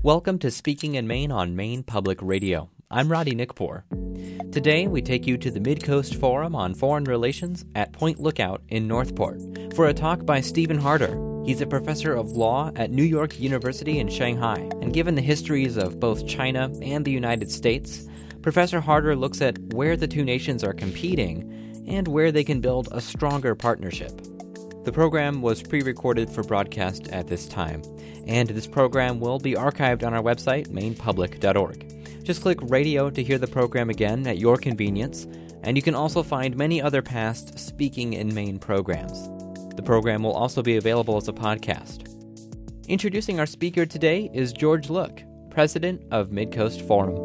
Welcome to Speaking in Maine on Maine Public Radio. I'm Roddy Nickpour. Today, we take you to the Mid-Coast Forum on Foreign Relations at Point Lookout in Northport for a talk by Stephen Harder. He's a professor of law at New York University in Shanghai, and given the histories of both China and the United States, Professor Harder looks at where the two nations are competing and where they can build a stronger partnership. The program was pre-recorded for broadcast at this time, and this program will be archived on our website, mainepublic.org. Just click radio to hear the program again at your convenience, and you can also find many other past Speaking in Maine programs. The program will also be available as a podcast. Introducing our speaker today is George Look, president of Mid-Coast Forum.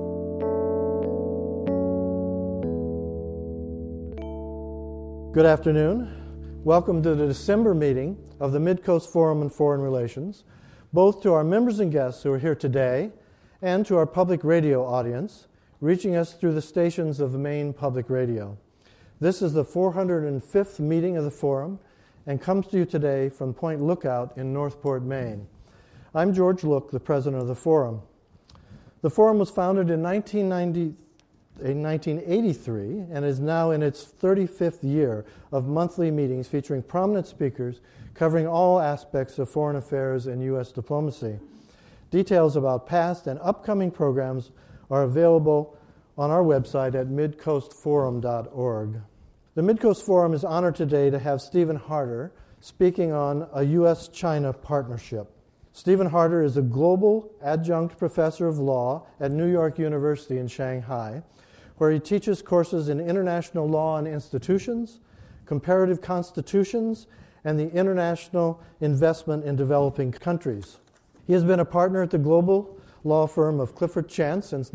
Good afternoon. Welcome to the December meeting of the Mid-Coast Forum on Foreign Relations, both to our members and guests who are here today and to our public radio audience, reaching us through the stations of Maine Public Radio. This is the 405th meeting of the Forum and comes to you today from Point Lookout in Northport, Maine. I'm George Look, the president of the Forum. The Forum was founded in 1983 and is now in its 35th year of monthly meetings featuring prominent speakers covering all aspects of foreign affairs and U.S. diplomacy. Details about past and upcoming programs are available on our website at midcoastforum.org. The Mid-Coast Forum is honored today to have Stephen Harder speaking on a U.S.-China partnership. Stephen Harder is a global adjunct professor of law at New York University in Shanghai, where he teaches courses in international law and institutions, comparative constitutions, and the international investment in developing countries. He has been a partner at the global law firm of Clifford Chance since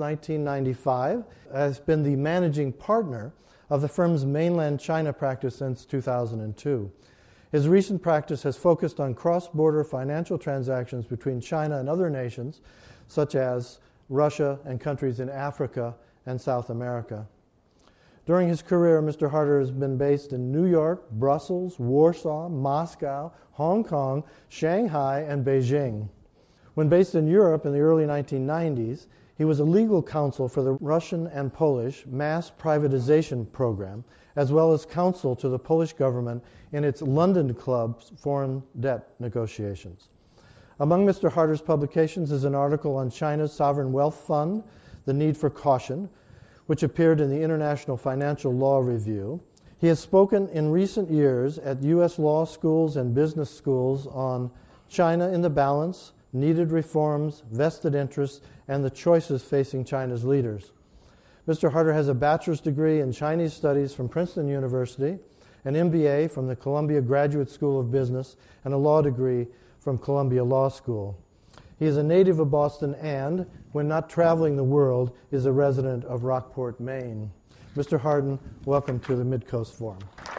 1995, has been the managing partner of the firm's mainland China practice since 2002. His recent practice has focused on cross-border financial transactions between China and other nations, such as Russia and countries in Africa and South America. During his career, Mr. Harder has been based in New York, Brussels, Warsaw, Moscow, Hong Kong, Shanghai, and Beijing. When based in Europe in the early 1990s, he was a legal counsel for the Russian and Polish mass privatization program, as well as counsel to the Polish government in its London Club's foreign debt negotiations. Among Mr. Harder's publications is an article on China's sovereign wealth fund, The Need for Caution, which appeared in the International Financial Law Review. He has spoken in recent years at U.S. law schools and business schools on China in the balance, needed reforms, vested interests, and the choices facing China's leaders. Mr. Harder has a bachelor's degree in Chinese studies from Princeton University, an MBA from the Columbia Graduate School of Business, and a law degree from Columbia Law School. He is a native of Boston and, when not traveling the world, is a resident of Rockport, Maine. Mr. Harder, welcome to the Mid-Coast Forum.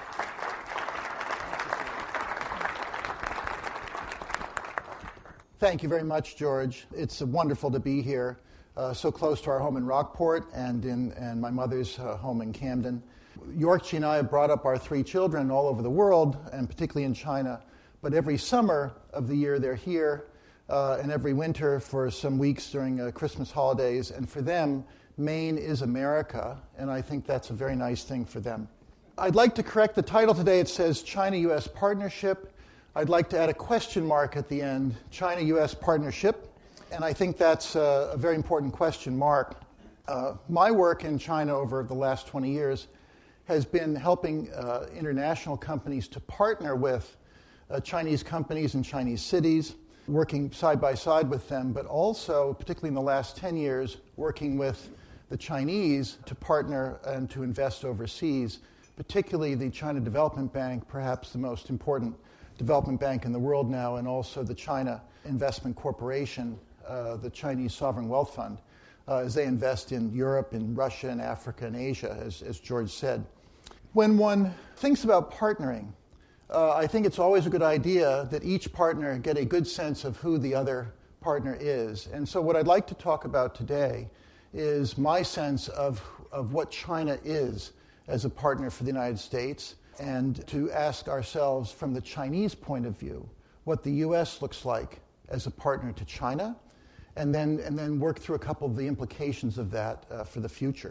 Thank you very much, George. It's wonderful to be here, so close to our home in Rockport and my mother's home in Camden. Yorkshire and I have brought up our three children all over the world, and particularly in China. But every summer of the year they're here, and every winter for some weeks during Christmas holidays. And for them, Maine is America, and I think that's a very nice thing for them. I'd like to correct the title today. It says China-U.S. Partnership. I'd like to add a question mark at the end, China-U.S. Partnership, and I think that's a very important question mark. My work in China over the last 20 years has been helping international companies to partner with Chinese companies and Chinese cities, working side by side with them, but also, particularly in the last 10 years, working with the Chinese to partner and to invest overseas, particularly the China Development Bank, perhaps the most important development bank in the world now, and also the China Investment Corporation, the Chinese Sovereign Wealth Fund, as they invest in Europe, in Russia, and Africa, and Asia, as George said. When one thinks about partnering, I think it's always a good idea that each partner get a good sense of who the other partner is. And so what I'd like to talk about today is my sense of what China is as a partner for the United States, and to ask ourselves from the Chinese point of view what the U.S. looks like as a partner to China, and then work through a couple of the implications of that for the future.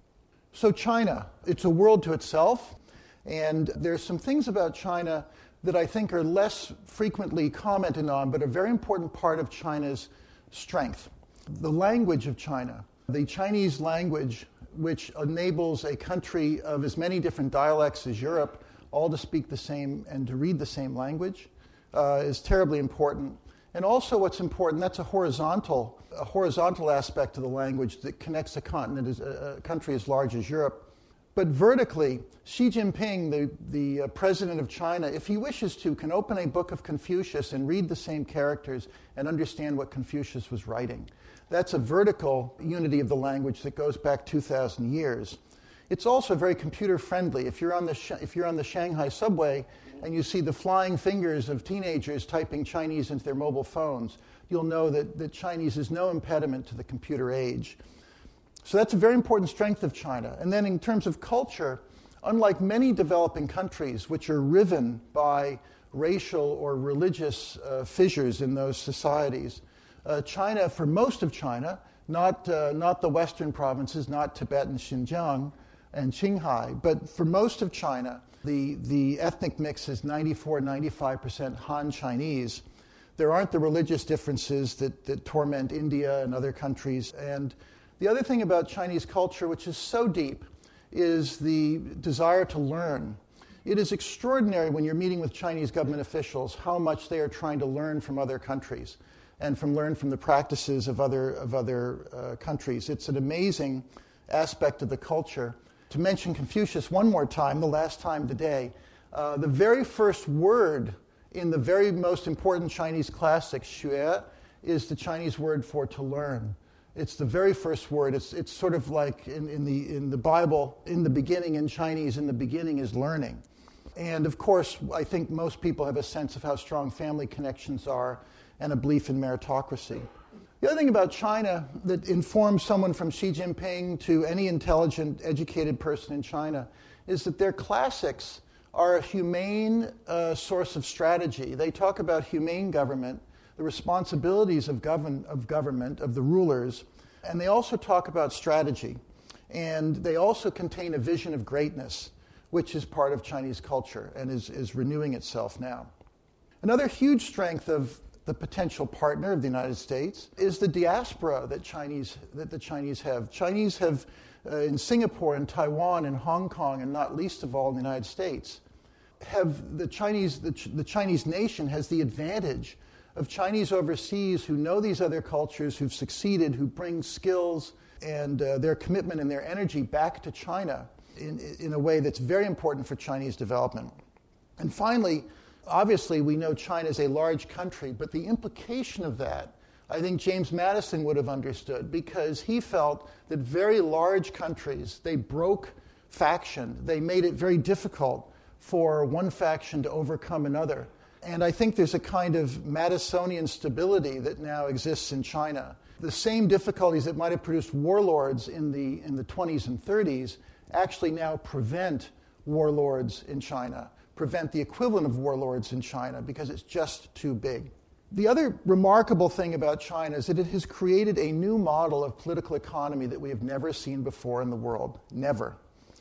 So China, it's a world to itself, and there's some things about China that I think are less frequently commented on, but a very important part of China's strength. The language of China, the Chinese language, which enables a country of as many different dialects as Europe, all to speak the same and to read the same language, is terribly important. And also what's important, that's a horizontal aspect of the language that connects a continent, a country as large as Europe. But vertically, Xi Jinping, the president of China, if he wishes to, can open a book of Confucius and read the same characters and understand what Confucius was writing. That's a vertical unity of the language that goes back 2,000 years. It's also very computer-friendly. If you're on the Shanghai subway and you see the flying fingers of teenagers typing Chinese into their mobile phones, you'll know that Chinese is no impediment to the computer age. So that's a very important strength of China. And then in terms of culture, unlike many developing countries which are riven by racial or religious fissures in those societies, China, for most of China, not the western provinces, not Tibet and Xinjiang and Qinghai, but for most of China, the ethnic mix is 94-95% Han Chinese. There aren't the religious differences that torment India and other countries. And the other thing about Chinese culture, which is so deep, is the desire to learn. It is extraordinary when you're meeting with Chinese government officials how much they are trying to learn from other countries and learn from the practices of other countries. It's an amazing aspect of the culture. To mention Confucius one more time, the last time today, the very first word in the very most important Chinese classic, xue, is the Chinese word for to learn. It's the very first word. It's sort of like in the Bible, in the beginning in Chinese, in the beginning is learning. And of course, I think most people have a sense of how strong family connections are and a belief in meritocracy. The other thing about China that informs someone from Xi Jinping to any intelligent, educated person in China is that their classics are a humane source of strategy. They talk about humane government, the responsibilities of government, of the rulers, and they also talk about strategy. And they also contain a vision of greatness, which is part of Chinese culture and is renewing itself now. Another huge strength of the potential partner of the United States is the diaspora that the Chinese have. Chinese have, in Singapore and Taiwan and Hong Kong, and not least of all in the United States, have the Chinese nation has the advantage of Chinese overseas who know these other cultures, who've succeeded, who bring skills and their commitment and their energy back to China in a way that's very important for Chinese development. And finally, obviously we know China is a large country, but the implication of that, I think James Madison would have understood, because he felt that very large countries, they broke faction. They made it very difficult for one faction to overcome another. And I think there's a kind of Madisonian stability that now exists in China. The same difficulties that might have produced warlords in the 20s and 30s actually now prevent warlords in China, prevent the equivalent of warlords in China, because it's just too big. The other remarkable thing about China is that it has created a new model of political economy that we have never seen before in the world. Never.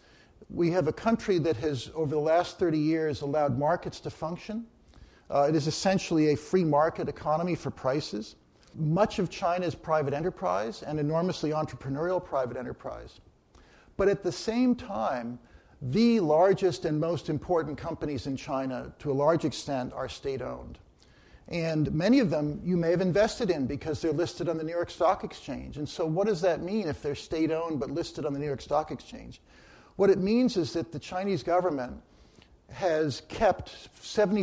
We have a country that has, over the last 30 years, allowed markets to function. It is essentially a free market economy for prices. Much of China is private enterprise and enormously entrepreneurial private enterprise. But at the same time, the largest and most important companies in China, to a large extent, are state-owned. And many of them you may have invested in because they're listed on the New York Stock Exchange. And so what does that mean if they're state-owned but listed on the New York Stock Exchange? What it means is that the Chinese government has kept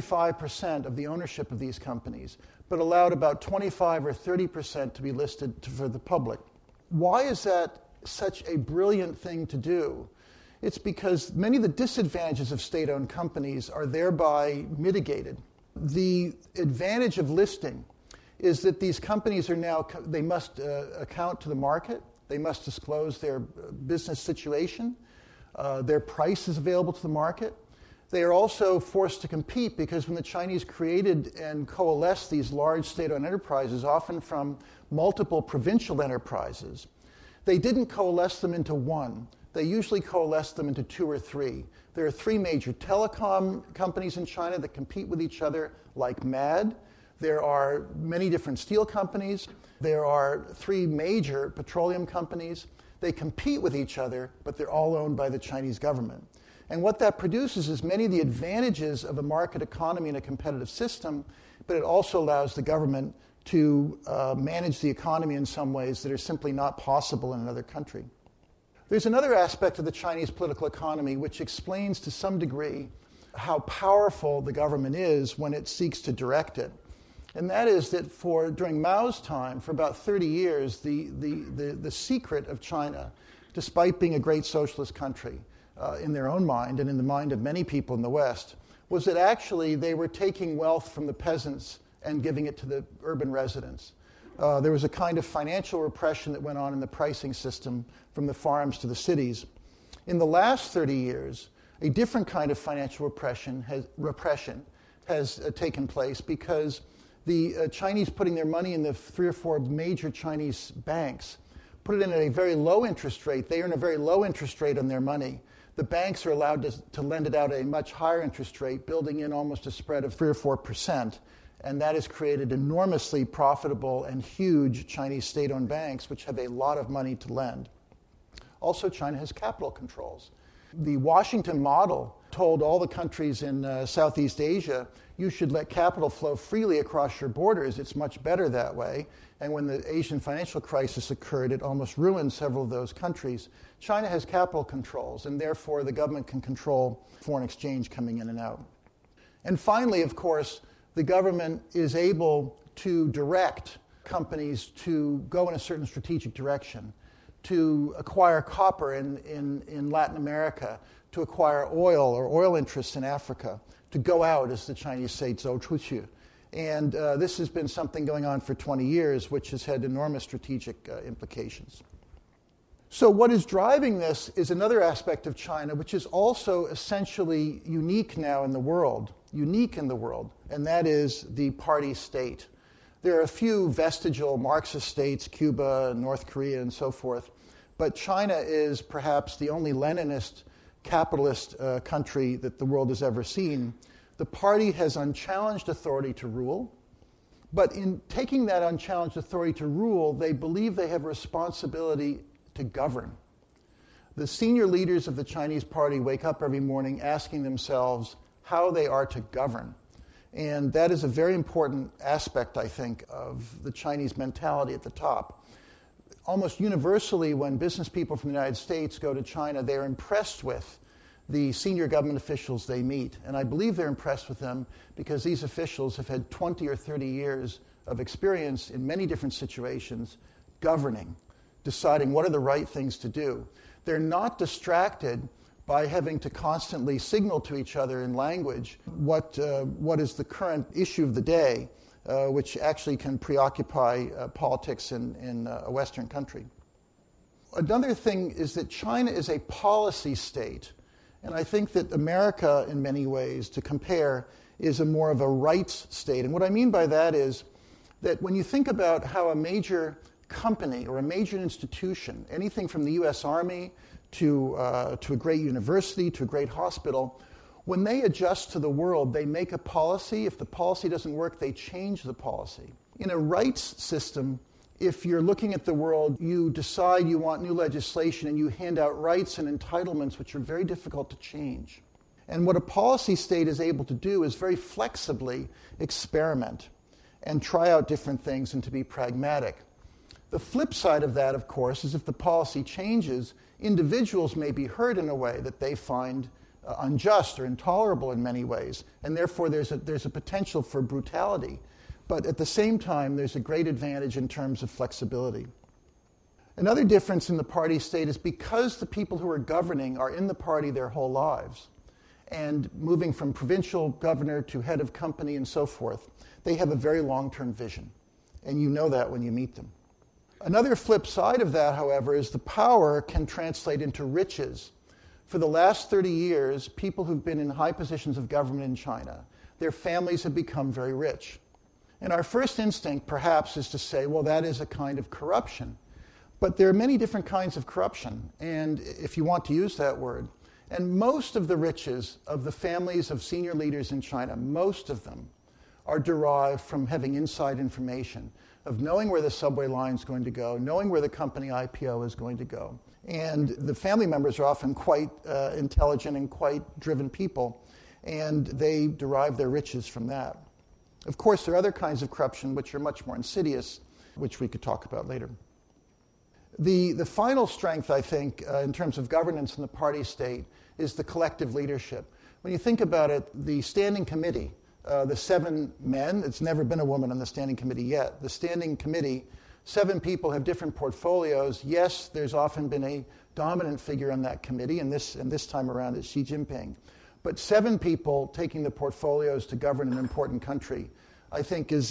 75% of the ownership of these companies, but allowed about 25 or 30% to be listed for the public. Why is that such a brilliant thing to do? It's because many of the disadvantages of state-owned companies are thereby mitigated. The advantage of listing is that these companies they must account to the market, they must disclose their business situation, their price is available to the market. They are also forced to compete because when the Chinese created and coalesced these large state-owned enterprises, often from multiple provincial enterprises, they didn't coalesce them into one. They usually coalesced them into two or three. There are three major telecom companies in China that compete with each other like mad. There are many different steel companies. There are three major petroleum companies. They compete with each other, but they're all owned by the Chinese government. And what that produces is many of the advantages of a market economy and a competitive system, but it also allows the government to manage the economy in some ways that are simply not possible in another country. There's another aspect of the Chinese political economy which explains to some degree how powerful the government is when it seeks to direct it. And that is that during Mao's time, for about 30 years, the secret of China, despite being a great socialist country, in their own mind and in the mind of many people in the West, was that actually they were taking wealth from the peasants and giving it to the urban residents. There was a kind of financial repression that went on in the pricing system from the farms to the cities. In the last 30 years, a different kind of financial repression has taken place because the Chinese putting their money in the 3 or 4 major Chinese banks put it in at a very low interest rate. They earn a very low interest rate on their money. The banks are allowed to lend it out at a much higher interest rate, building in almost a spread of 3 or 4%. And that has created enormously profitable and huge Chinese state-owned banks, which have a lot of money to lend. Also, China has capital controls. The Washington model told all the countries in Southeast Asia, you should let capital flow freely across your borders. It's much better that way. And when the Asian financial crisis occurred, it almost ruined several of those countries. China has capital controls, and therefore the government can control foreign exchange coming in and out. And finally, of course, the government is able to direct companies to go in a certain strategic direction, to acquire copper in Latin America, to acquire oil or oil interests in Africa, to go out, as the Chinese say, 走出去. And this has been something going on for 20 years, which has had enormous strategic implications. So what is driving this is another aspect of China, which is also essentially unique now in the world, and that is the party state. There are a few vestigial Marxist states, Cuba, North Korea, and so forth, but China is perhaps the only Leninist capitalist country that the world has ever seen. The party has unchallenged authority to rule, but in taking that unchallenged authority to rule, they believe they have a responsibility to govern. The senior leaders of the Chinese party wake up every morning asking themselves how they are to govern. And that is a very important aspect, I think, of the Chinese mentality at the top. Almost universally, when business people from the United States go to China, they're impressed with the senior government officials they meet. And I believe they're impressed with them because these officials have had 20 or 30 years of experience in many different situations governing, deciding what are the right things to do. They're not distracted by having to constantly signal to each other in language what is the current issue of the day, which actually can preoccupy politics in a Western country. Another thing is that China is a policy state, and I think that America, in many ways, to compare, is more of a rights state. And what I mean by that is that when you think about how a major company or a major institution, anything from the U.S. Army to a great university to a great hospital, when they adjust to the world, they make a policy. If the policy doesn't work, they change the policy. In a rights system, if you're looking at the world, you decide you want new legislation and you hand out rights and entitlements which are very difficult to change. And what a policy state is able to do is very flexibly experiment and try out different things and to be pragmatic. The flip side of that, of course, is if the policy changes, individuals may be hurt in a way that they find unjust or intolerable in many ways, and therefore there's a potential for brutality. But at the same time, there's a great advantage in terms of flexibility. Another difference in the party state is because the people who are governing are in the party their whole lives, and moving from provincial governor to head of company and so forth, they have a very long-term vision, and you know that when you meet them. Another flip side of that, however, is the power can translate into riches. For the last 30 years, people who've been in high positions of government in China, their families have become very rich. And our first instinct, perhaps, is to say, well, that is a kind of corruption. But there are many different kinds of corruption, and if you want to use that word. And most of the riches of the families of senior leaders in China, most of them, are derived from having inside information, of knowing where the subway line is going to go, knowing where the company IPO is going to go. And the family members are often quite intelligent and quite driven people, and they derive their riches from that. Of course, there are other kinds of corruption which are much more insidious, which we could talk about later. The final strength, I think, in terms of governance in the party state is the collective leadership. When you think about it, the standing committee, the 7 men, it's never been a woman on the standing committee yet. The standing committee, 7 people have different portfolios. Yes, there's often been a dominant figure on that committee, and this time around it's Xi Jinping. But 7 people taking the portfolios to govern an important country, I think is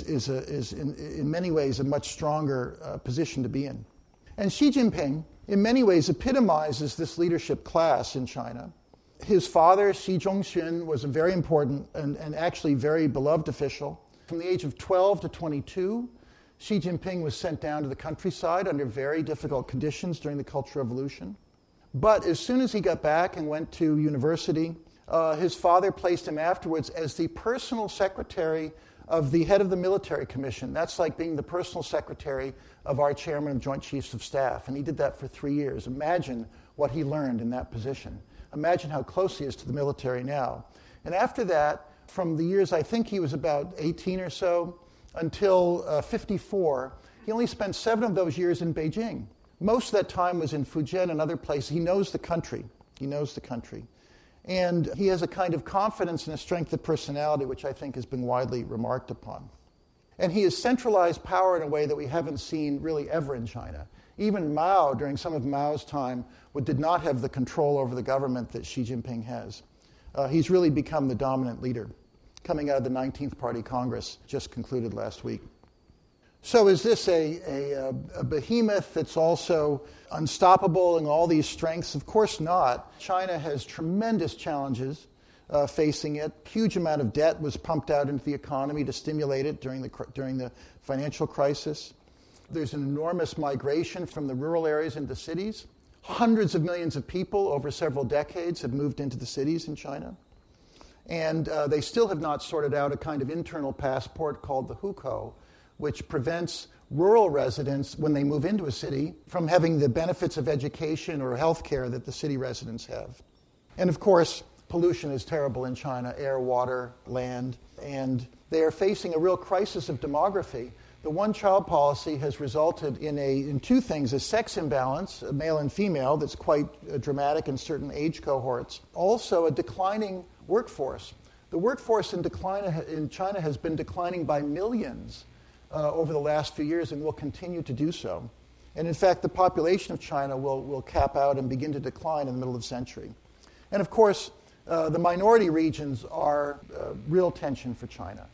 in many ways a much stronger position to be in. And Xi Jinping, in many ways, epitomizes this leadership class in China. His father, Xi Zhongxun, was a very important and actually very beloved official. From the age of 12 to 22, Xi Jinping was sent down to the countryside under very difficult conditions during the Cultural Revolution. But as soon as he got back and went to university, his father placed him afterwards as the personal secretary of the head of the military commission. That's like being the personal secretary of our chairman of Joint Chiefs of Staff. And he did that for 3 years. Imagine what he learned in that position. Imagine how close he is to the military now. And after that, from the years I think he was about 18 or so until 54, he only spent 7 of those years in Beijing. Most of that time was in Fujian and other places. He knows the country. He knows the country. And he has a kind of confidence and a strength of personality which I think has been widely remarked upon. And he has centralized power in a way that we haven't seen really ever in China. Even Mao, during some of Mao's time, did not have the control over the government that Xi Jinping has. He's really become the dominant leader, coming out of the 19th Party Congress, just concluded last week. So is this a behemoth that's also unstoppable in all these strengths? Of course not. China has tremendous challenges facing it. Huge amount of debt was pumped out into the economy to stimulate it during the financial crisis. There's an enormous migration from the rural areas into cities. Hundreds of millions of people over several decades have moved into the cities in China. And they still have not sorted out a kind of internal passport called the hukou, which prevents rural residents, when they move into a city, from having the benefits of education or health care that the city residents have. And of course, pollution is terrible in China, air, water, land, and they are facing a real crisis of demography. The one-child policy has resulted in 2 things: a sex imbalance, male and female, that's quite dramatic in certain age cohorts. Also, a declining workforce. The workforce in China has been declining by millions over the last few years and will continue to do so. And in fact, the population of China will cap out and begin to decline in the middle of the century. And of course, the minority regions are real tension for China.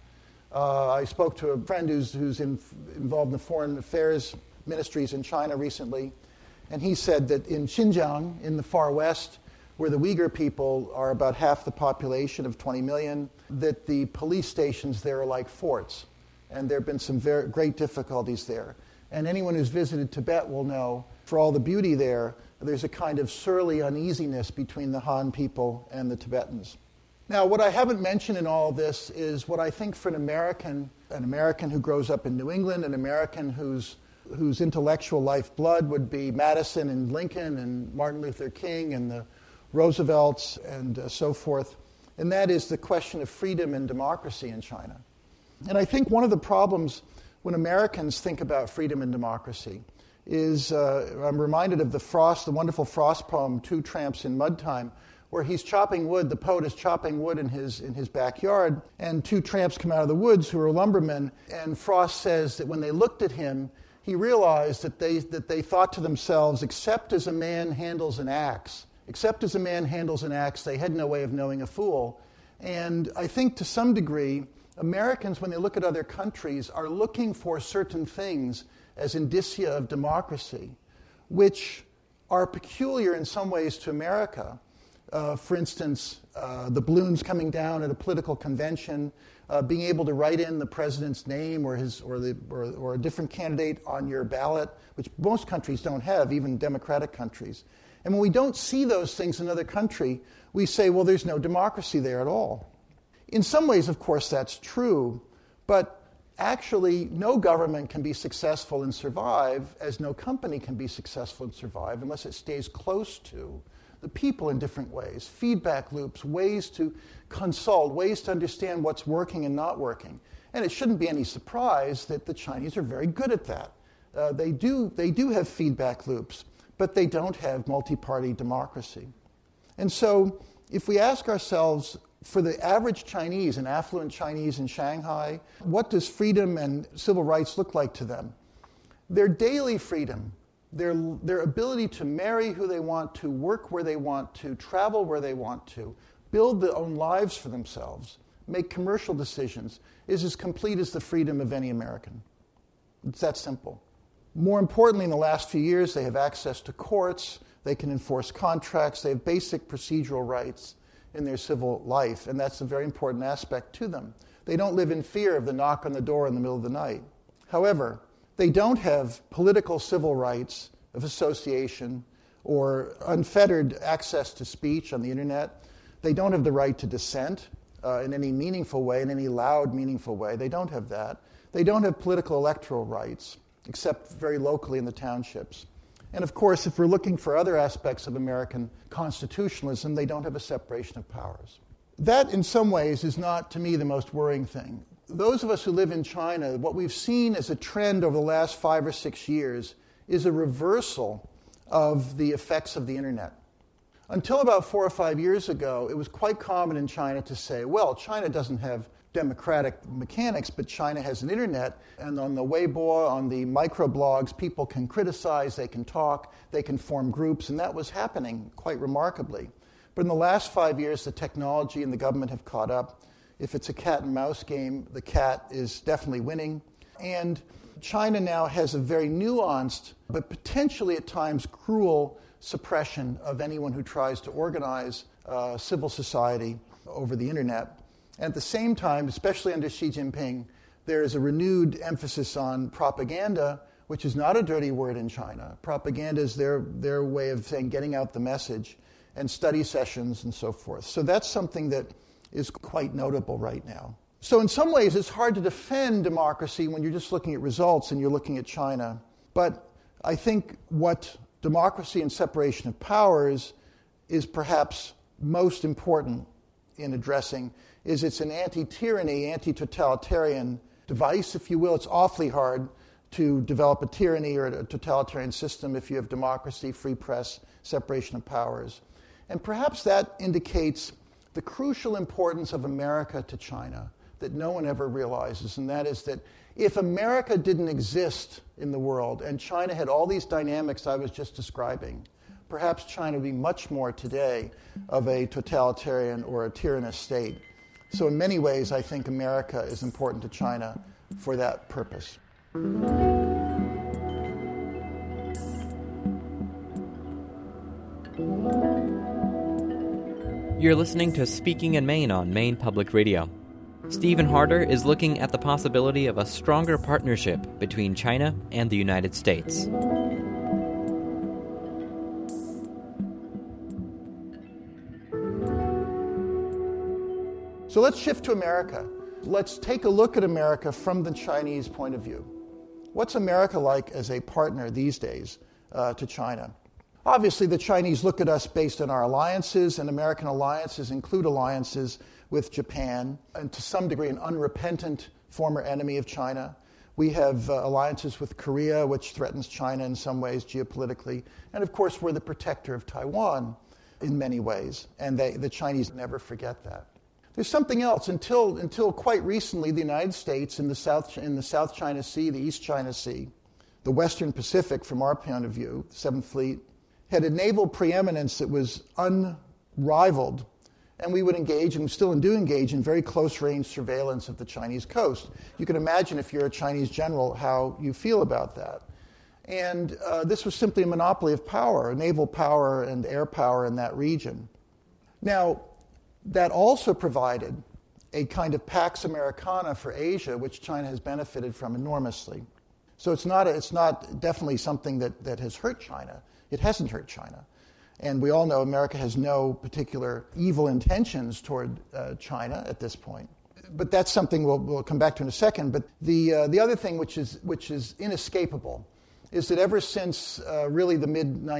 I spoke to a friend who's involved in the foreign affairs ministries in China recently, and he said that in Xinjiang, in the far west, where the Uyghur people are about half the population of 20 million, that the police stations there are like forts. And there have been some very great difficulties there. And anyone who's visited Tibet will know, for all the beauty there, there's a kind of surly uneasiness between the Han people and the Tibetans. Now, what I haven't mentioned in all of this is what I think for an American who grows up in New England, an American whose intellectual lifeblood would be Madison and Lincoln and Martin Luther King and the Roosevelts and so forth, and that is the question of freedom and democracy in China. And I think one of the problems when Americans think about freedom and democracy is, I'm reminded of the wonderful Frost poem, 2 Tramps in Mud Time, where he's chopping wood, the poet is chopping wood in his backyard, and 2 tramps come out of the woods who are lumbermen, and Frost says that when they looked at him, he realized that they thought to themselves, except as a man handles an axe, they had no way of knowing a fool. And I think to some degree, Americans, when they look at other countries, are looking for certain things as indicia of democracy, which are peculiar in some ways to America, For instance, the balloons coming down at a political convention, being able to write in the president's name or a different candidate on your ballot, which most countries don't have, even democratic countries. And when we don't see those things in another country, we say, well, there's no democracy there at all. In some ways, of course, that's true, but actually, no government can be successful and survive, as no company can be successful and survive, unless it stays close to the people in different ways, feedback loops, ways to consult, ways to understand what's working and not working. And it shouldn't be any surprise that the Chinese are very good at that. They do have feedback loops, but they don't have multi-party democracy. And so if we ask ourselves, for the average Chinese, an affluent Chinese in Shanghai, what does freedom and civil rights look like to them? Their daily freedom, their ability to marry who they want to, work where they want to, travel where they want to, build their own lives for themselves, make commercial decisions, is as complete as the freedom of any American. It's that simple. More importantly, in the last few years, they have access to courts, they can enforce contracts, they have basic procedural rights in their civil life, and that's a very important aspect to them. They don't live in fear of the knock on the door in the middle of the night. However, they don't have political civil rights of association or unfettered access to speech on the internet. They don't have the right to dissent in any meaningful way, in any loud, meaningful way. They don't have that. They don't have political electoral rights, except very locally in the townships. And of course, if we're looking for other aspects of American constitutionalism, they don't have a separation of powers. That, in some ways, is not, to me, the most worrying thing. Those of us who live in China, what we've seen as a trend over the last 5 or 6 years is a reversal of the effects of the internet. Until about 4 or 5 years ago, it was quite common in China to say, well, China doesn't have democratic mechanics, but China has an internet, and on the Weibo, on the microblogs, people can criticize, they can talk, they can form groups, and that was happening quite remarkably. But in the last 5 years, the technology and the government have caught up. If it's a cat and mouse game, the cat is definitely winning. And China now has a very nuanced, but potentially at times cruel suppression of anyone who tries to organize civil society over the internet. And at the same time, especially under Xi Jinping, there is a renewed emphasis on propaganda, which is not a dirty word in China. Propaganda is their way of saying getting out the message, and study sessions and so forth. So that's something that is quite notable right now. So in some ways, it's hard to defend democracy when you're just looking at results and you're looking at China. But I think what democracy and separation of powers is perhaps most important in addressing is it's an anti-tyranny, anti-totalitarian device, if you will. It's awfully hard to develop a tyranny or a totalitarian system if you have democracy, free press, separation of powers. And perhaps that indicates the crucial importance of America to China that no one ever realizes, and that is that if America didn't exist in the world and China had all these dynamics I was just describing, perhaps China would be much more today of a totalitarian or a tyrannous state. So in many ways, I think America is important to China for that purpose. You're listening to Speaking in Maine on Maine Public Radio. Stephen Harder is looking at the possibility of a stronger partnership between China and the United States. So let's shift to America. Let's take a look at America from the Chinese point of view. What's America like as a partner these days to China? Obviously, the Chinese look at us based on our alliances, and American alliances include alliances with Japan, and to some degree an unrepentant former enemy of China. We have alliances with Korea, which threatens China in some ways geopolitically. And of course, we're the protector of Taiwan in many ways, and the Chinese never forget that. There's something else. Until quite recently, the United States in the South China Sea, the East China Sea, the Western Pacific from our point of view, the Seventh Fleet, had a naval preeminence that was unrivaled, and we would engage, and still do engage, in very close-range surveillance of the Chinese coast. You can imagine, if you're a Chinese general, how you feel about that. And this was simply a monopoly of power, naval power and air power in that region. Now, that also provided a kind of Pax Americana for Asia, which China has benefited from enormously. So it's not definitely something that has hurt China. It hasn't hurt China. And we all know America has no particular evil intentions toward China at this point. But that's something we'll come back to in a second. But the other thing which is inescapable is that ever since really the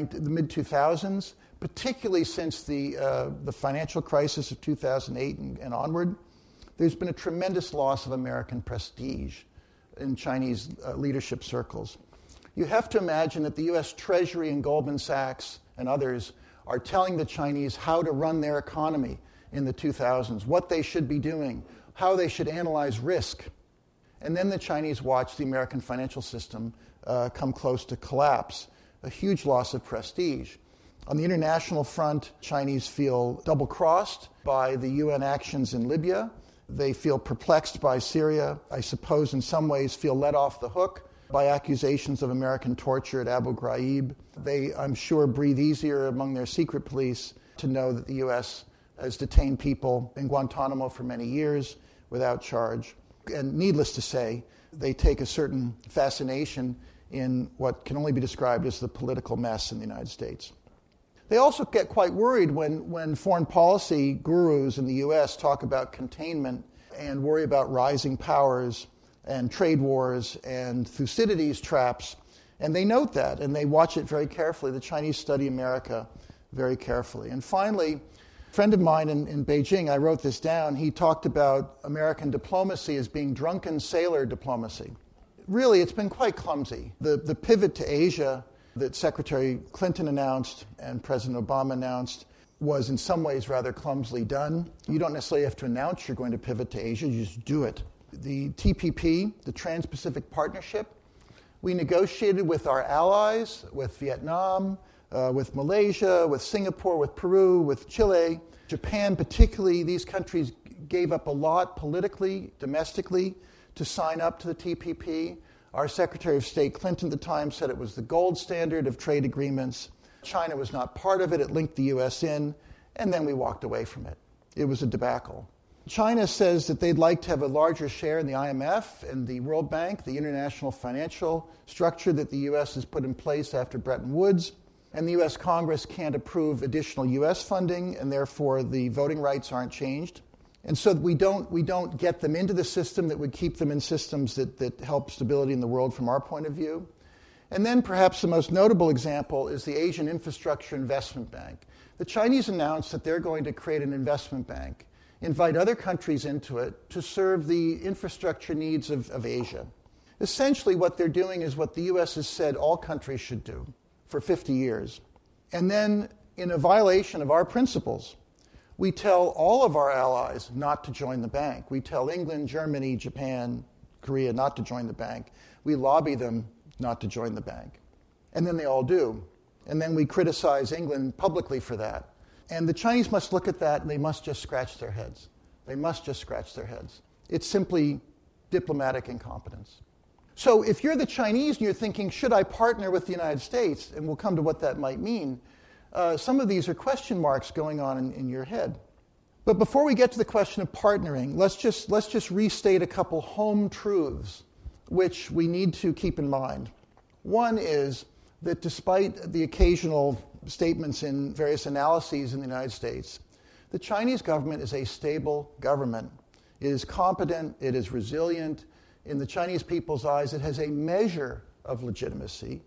mid-2000s, particularly since the financial crisis of 2008 and onward, there's been a tremendous loss of American prestige in Chinese leadership circles. You have to imagine that the U.S. Treasury and Goldman Sachs and others are telling the Chinese how to run their economy in the 2000s, what they should be doing, how they should analyze risk. And then the Chinese watch the American financial system come close to collapse, a huge loss of prestige. On the international front, Chinese feel double-crossed by the UN actions in Libya. They feel perplexed by Syria. I suppose in some ways feel let off the hook by accusations of American torture at Abu Ghraib. They, I'm sure, breathe easier among their secret police to know that the U.S. has detained people in Guantanamo for many years without charge. And needless to say, they take a certain fascination in what can only be described as the political mess in the United States. They also get quite worried when foreign policy gurus in the U.S. talk about containment and worry about rising powers and trade wars and Thucydides traps. And they note that, and they watch it very carefully. The Chinese study America very carefully. And finally, a friend of mine in Beijing, I wrote this down, he talked about American diplomacy as being drunken sailor diplomacy. Really, it's been quite clumsy. The pivot to Asia that Secretary Clinton announced and President Obama announced was in some ways rather clumsily done. You don't necessarily have to announce you're going to pivot to Asia, you just do it. The TPP, the Trans-Pacific Partnership, we negotiated with our allies, with Vietnam, with Malaysia, with Singapore, with Peru, with Chile, Japan particularly. These countries gave up a lot politically, domestically, to sign up to the TPP. Our Secretary of State Clinton at the time said it was the gold standard of trade agreements. China was not part of it. It linked the U.S. in, and then we walked away from it. It was a debacle. China says that they'd like to have a larger share in the IMF and the World Bank, the international financial structure that the U.S. has put in place after Bretton Woods. And the U.S. Congress can't approve additional U.S. funding, and therefore the voting rights aren't changed. And so we don't get them into the system that would keep them in systems that help stability in the world from our point of view. And then perhaps the most notable example is the Asian Infrastructure Investment Bank. The Chinese announced that they're going to create an investment bank, invite other countries into it to serve the infrastructure needs of Asia. Essentially what they're doing is what the U.S. has said all countries should do for 50 years. And then in a violation of our principles, we tell all of our allies not to join the bank. We tell England, Germany, Japan, Korea not to join the bank. We lobby them not to join the bank. And then they all do. And then we criticize England publicly for that. And the Chinese must look at that and they must just scratch their heads. They must just scratch their heads. It's simply diplomatic incompetence. So if you're the Chinese and you're thinking, should I partner with the United States? And we'll come to what that might mean. Some of these are question marks going on in your head. But before we get to the question of partnering, let's just restate a couple home truths which we need to keep in mind. One is that despite the occasional statements in various analyses in the United States, the Chinese government is a stable government. It is competent, it is resilient. In the Chinese people's eyes, it has a measure of legitimacy,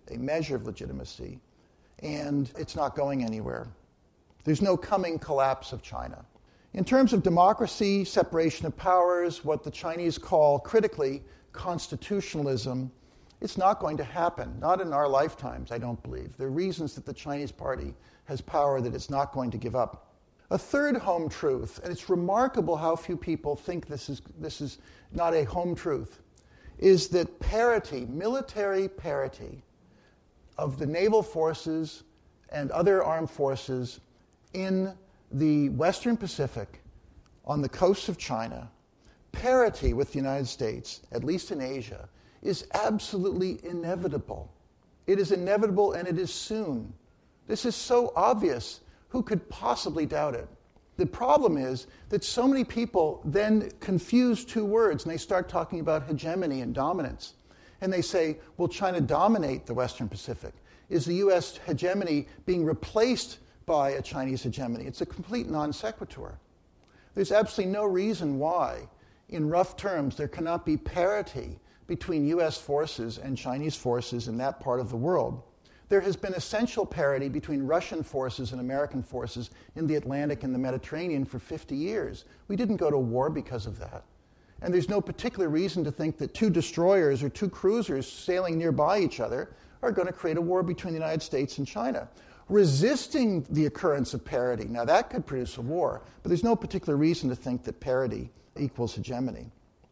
and it's not going anywhere. There's no coming collapse of China. In terms of democracy, separation of powers, what the Chinese call critically constitutionalism, it's not going to happen. Not in our lifetimes, I don't believe. There are reasons that the Chinese party has power that it's not going to give up. A third home truth, and it's remarkable how few people think this is not a home truth, is that parity, military parity, of the naval forces and other armed forces in the Western Pacific, on the coasts of China, parity with the United States, at least in Asia, is absolutely inevitable. It is inevitable and it is soon. This is so obvious. Who could possibly doubt it? The problem is that so many people then confuse two words, and they start talking about hegemony and dominance. And they say, will China dominate the Western Pacific? Is the U.S. hegemony being replaced by a Chinese hegemony? It's a complete non sequitur. There's absolutely no reason why, in rough terms, there cannot be parity between U.S. forces and Chinese forces in that part of the world. There has been essential parity between Russian forces and American forces in the Atlantic and the Mediterranean for 50 years. We didn't go to war because of that. And there's no particular reason to think that two destroyers or two cruisers sailing nearby each other are going to create a war between the United States and China. Resisting the occurrence of parity, now that could produce a war, but there's no particular reason to think that parity equals hegemony.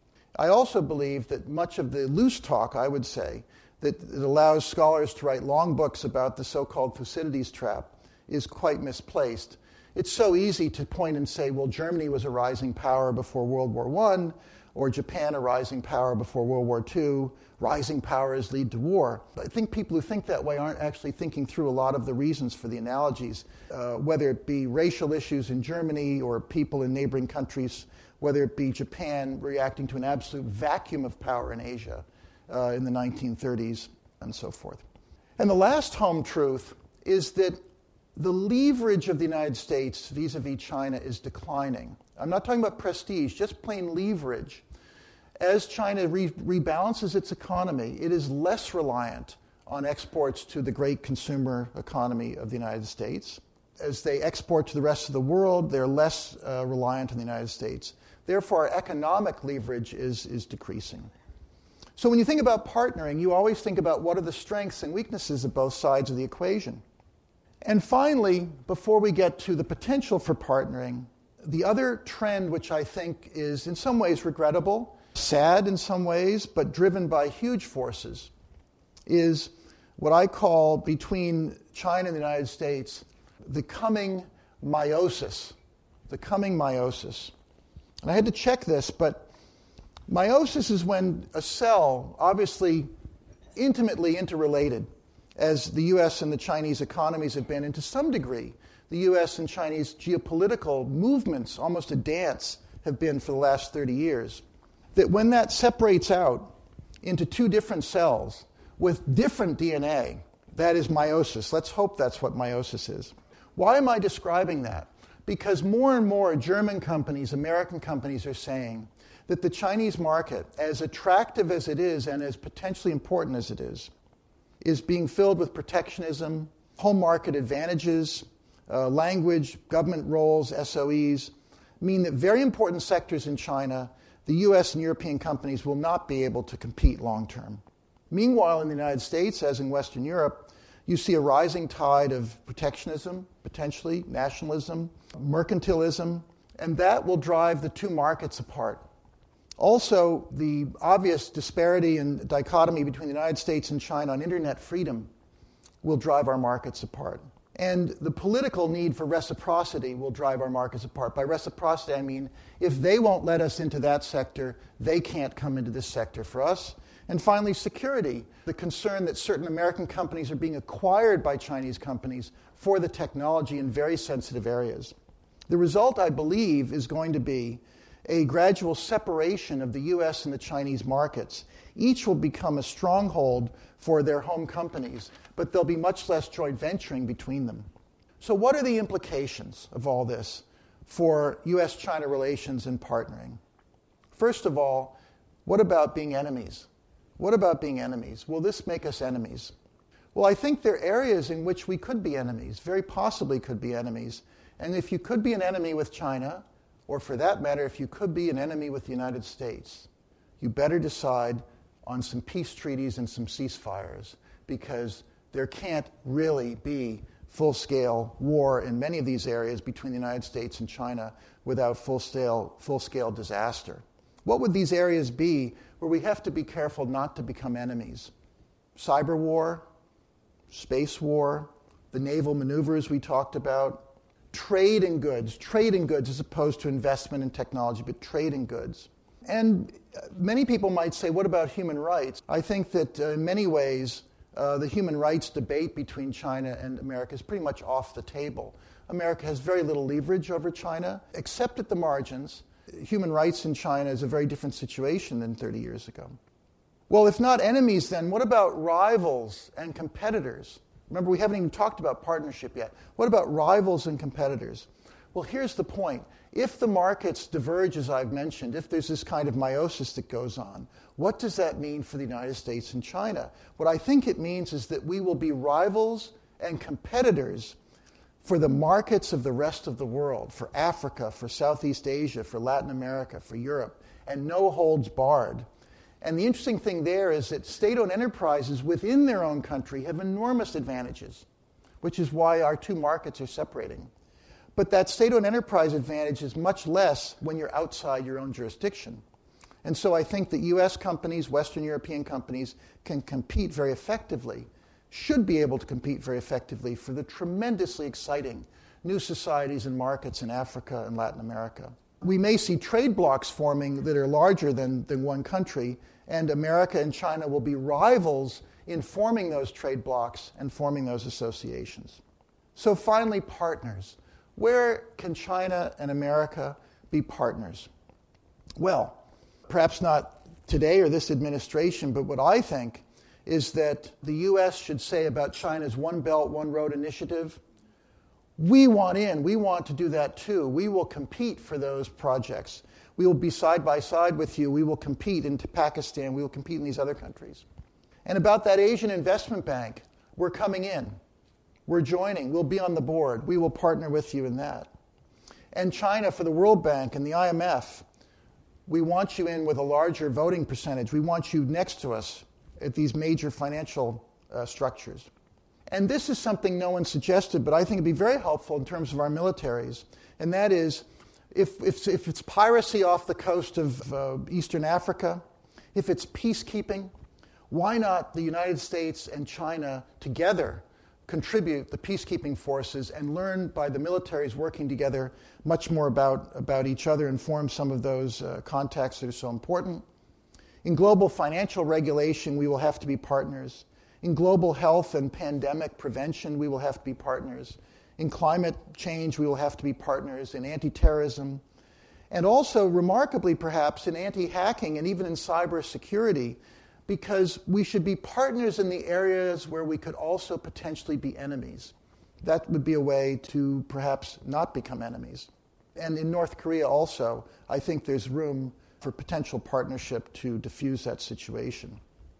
I also believe that much of the loose talk, I would say, that it allows scholars to write long books about the so-called Thucydides trap is quite misplaced. It's so easy to point and say, well, Germany was a rising power before World War I, or Japan a rising power before World War II. Rising powers lead to war. I think people who think that way aren't actually thinking through a lot of the reasons for the analogies, whether it be racial issues in Germany or people in neighboring countries, whether it be Japan reacting to an absolute vacuum of power in Asia in the 1930s, and so forth. And the last home truth is that the leverage of the United States vis-a-vis China is declining. I'm not talking about prestige, just plain leverage. As China rebalances its economy, it is less reliant on exports to the great consumer economy of the United States. As they export to the rest of the world, they're less reliant on the United States. Therefore, our economic leverage is decreasing. So when you think about partnering, you always think about what are the strengths and weaknesses of both sides of the equation. And finally, before we get to the potential for partnering, the other trend which I think is in some ways regrettable, sad in some ways, but driven by huge forces, is what I call, between China and the United States, the coming meiosis. The coming meiosis. And I had to check this, but meiosis is when a cell, obviously intimately interrelated, as the U.S. and the Chinese economies have been, and to some degree, the U.S. and Chinese geopolitical movements, almost a dance, have been for the last 30 years, that when that separates out into two different cells with different DNA, that is meiosis. Let's hope that's what meiosis is. Why am I describing that? Because more and more German companies, American companies are saying that the Chinese market, as attractive as it is and as potentially important as it is being filled with protectionism, home market advantages, language, government roles, SOEs, mean that very important sectors in China, the US and European companies will not be able to compete long term. Meanwhile, in the United States, as in Western Europe, you see a rising tide of protectionism, potentially nationalism, mercantilism, and that will drive the two markets apart. Also, the obvious disparity and dichotomy between the United States and China on internet freedom will drive our markets apart. And the political need for reciprocity will drive our markets apart. By reciprocity, I mean if they won't let us into that sector, they can't come into this sector for us. And finally, security, the concern that certain American companies are being acquired by Chinese companies for the technology in very sensitive areas. The result, I believe, is going to be a gradual separation of the U.S. and the Chinese markets. Each will become a stronghold for their home companies, but there'll be much less joint venturing between them. So what are the implications of all this for U.S.-China relations and partnering? First of all, what about being enemies? What about being enemies? Will this make us enemies? Well, I think there are areas in which we could be enemies, very possibly could be enemies. And if you could be an enemy with China, or for that matter, if you could be an enemy with the United States, you better decide on some peace treaties and some ceasefires, because there can't really be full-scale war in many of these areas between the United States and China without full-scale disaster. What would these areas be where we have to be careful not to become enemies? Cyber war, space war, the naval maneuvers we talked about, trade in goods as opposed to investment in technology, but trade in goods. And many people might say, what about human rights? I think that in many ways, the human rights debate between China and America is pretty much off the table. America has very little leverage over China, except at the margins. Human rights in China is a very different situation than 30 years ago. Well, if not enemies, then what about rivals and competitors? Remember, we haven't even talked about partnership yet. What about rivals and competitors? Well, here's the point. If the markets diverge, as I've mentioned, if there's this kind of meiosis that goes on, what does that mean for the United States and China? What I think it means is that we will be rivals and competitors for the markets of the rest of the world, for Africa, for Southeast Asia, for Latin America, for Europe, and no holds barred. And the interesting thing there is that state-owned enterprises within their own country have enormous advantages, which is why our two markets are separating. But that state-owned enterprise advantage is much less when you're outside your own jurisdiction. And so I think that U.S. companies, Western European companies, can compete very effectively, should be able to compete very effectively for the tremendously exciting new societies and markets in Africa and Latin America. We may see trade blocs forming that are larger than one country, and America and China will be rivals in forming those trade blocs and forming those associations. So finally, partners. Where can China and America be partners? Well, perhaps not today or this administration, but what I think is that the U.S. should say about China's One Belt, One Road initiative, we want in. We want to do that too. We will compete for those projects. We will be side by side with you. We will compete in Pakistan. We will compete in these other countries. And about that Asian Investment Bank, we're coming in. We're joining. We'll be on the board. We will partner with you in that. And China for the World Bank and the IMF, we want you in with a larger voting percentage. We want you next to us at these major financial structures. And this is something no one suggested, but I think it'd be very helpful in terms of our militaries. And that is, if it's piracy off the coast of Eastern Africa, if it's peacekeeping, why not the United States and China together contribute the peacekeeping forces and learn by the militaries working together much more about each other and form some of those contacts that are so important? In global financial regulation, we will have to be partners. In global health and pandemic prevention, we will have to be partners. In climate change, we will have to be partners. In anti-terrorism, and also, remarkably perhaps, in anti-hacking and even in cybersecurity, because we should be partners in the areas where we could also potentially be enemies. That would be a way to perhaps not become enemies. And in North Korea also, I think there's room for potential partnership to diffuse that situation.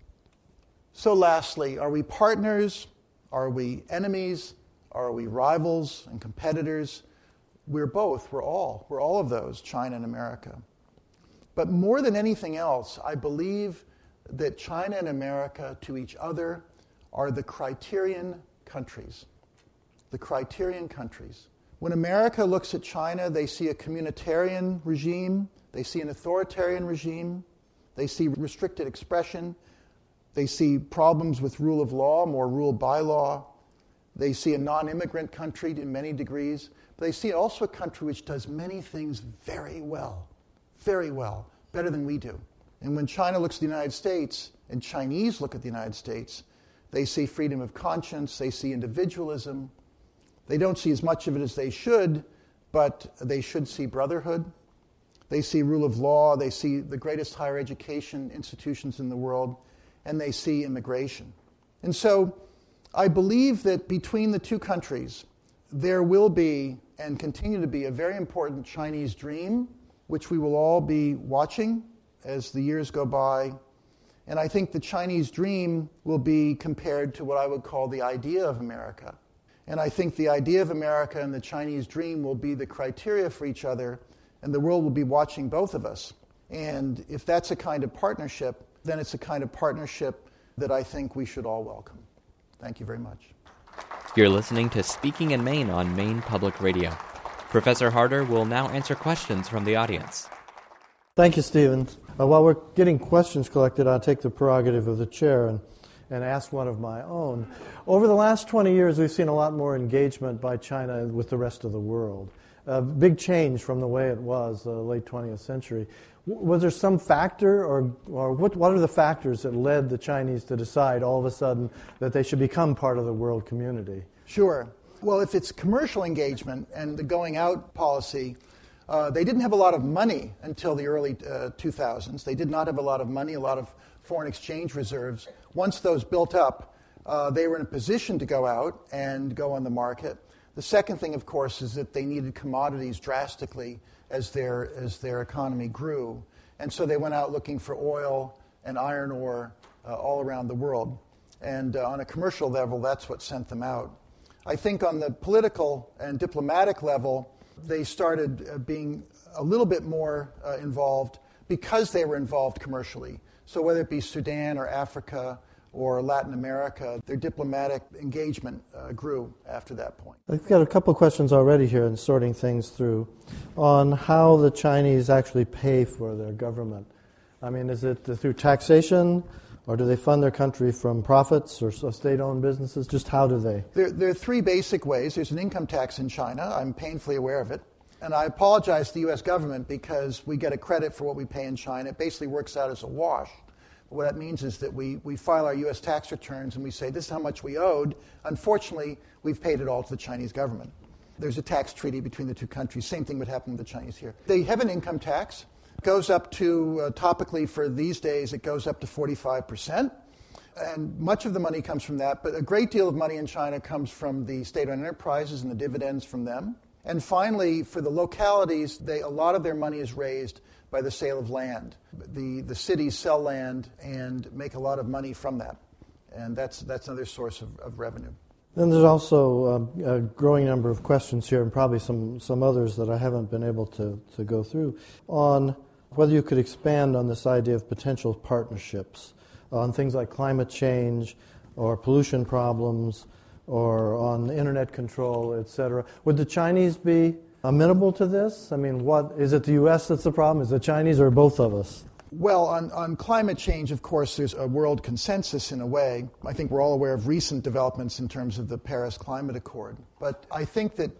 So lastly, are we partners? Are we enemies? Are we rivals and competitors? We're both. We're all of those, China and America. But more than anything else, I believe that China and America to each other are the criterion countries. The criterion countries. When America looks at China, they see a communitarian regime, they see an authoritarian regime, they see restricted expression, they see problems with rule of law, more rule by law. They see a non-immigrant country in many degrees. But they see also a country which does many things very well, better than we do. And when China looks at the United States, and Chinese look at the United States, they see freedom of conscience, they see individualism. They don't see as much of it as they should, but they should see brotherhood. They see rule of law, they see the greatest higher education institutions in the world, and they see immigration. And so I believe that between the two countries, there will be and continue to be a very important Chinese dream, which we will all be watching as the years go by. And I think the Chinese dream will be compared to what I would call the idea of America. And I think the idea of America and the Chinese dream will be the criteria for each other, and the world will be watching both of us. And if that's a kind of partnership, then it's a kind of partnership that I think we should all welcome. Thank you very much. You're listening to Speaking in Maine on Maine Public Radio. Professor Harder will now answer questions from the audience. Thank you, Stephen. While we're getting questions collected, I'll take the prerogative of the chair and ask one of my own. Over the last 20 years, we've seen a lot more engagement by China with the rest of the world. a big change from the way it was late 20th century. Was there some factor, or what are the factors that led the Chinese to decide all of a sudden that they should become part of the world community? Sure. Well, if it's commercial engagement and the going out policy, they didn't have a lot of money until the early 2000s. They did not have a lot of money, a lot of foreign exchange reserves. Once those built up, they were in a position to go out and go on the market. The second thing, of course, is that they needed commodities drastically as their economy grew. And so they went out looking for oil and iron ore all around the world. And on a commercial level, that's what sent them out. I think on the political and diplomatic level, they started being a little bit more involved because they were involved commercially. So whether it be Sudan or Africa or Latin America, their diplomatic engagement grew after that point. I've got a couple of questions already here and sorting things through on how the Chinese actually pay for their government. I mean, is it through taxation, or do they fund their country from profits or state-owned businesses? Just how do they? There are three basic ways. There's an income tax in China. I'm painfully aware of it. And I apologize to the U.S. government because we get a credit for what we pay in China. It basically works out as a wash. What that means is that we file our U.S. tax returns and we say, this is how much we owed. Unfortunately, we've paid it all to the Chinese government. There's a tax treaty between the two countries. Same thing would happen to the Chinese here. They have an income tax. It goes up to, topically for these days, it goes up to 45%. And much of the money comes from that. But a great deal of money in China comes from the state-owned enterprises and the dividends from them. And finally, for the localities, a lot of their money is raised by the sale of land. The cities sell land and make a lot of money from that. And that's another source of revenue. Then there's also a growing number of questions here, and probably some others that I haven't been able to go through, on whether you could expand on this idea of potential partnerships on things like climate change or pollution problems or on internet control, etc. Would the Chinese be amenable to this? I mean, is it the U.S. that's the problem? Is it the Chinese, or both of us? Well, on climate change, of course, there's a world consensus in a way. I think we're all aware of recent developments in terms of the Paris Climate Accord. But I think that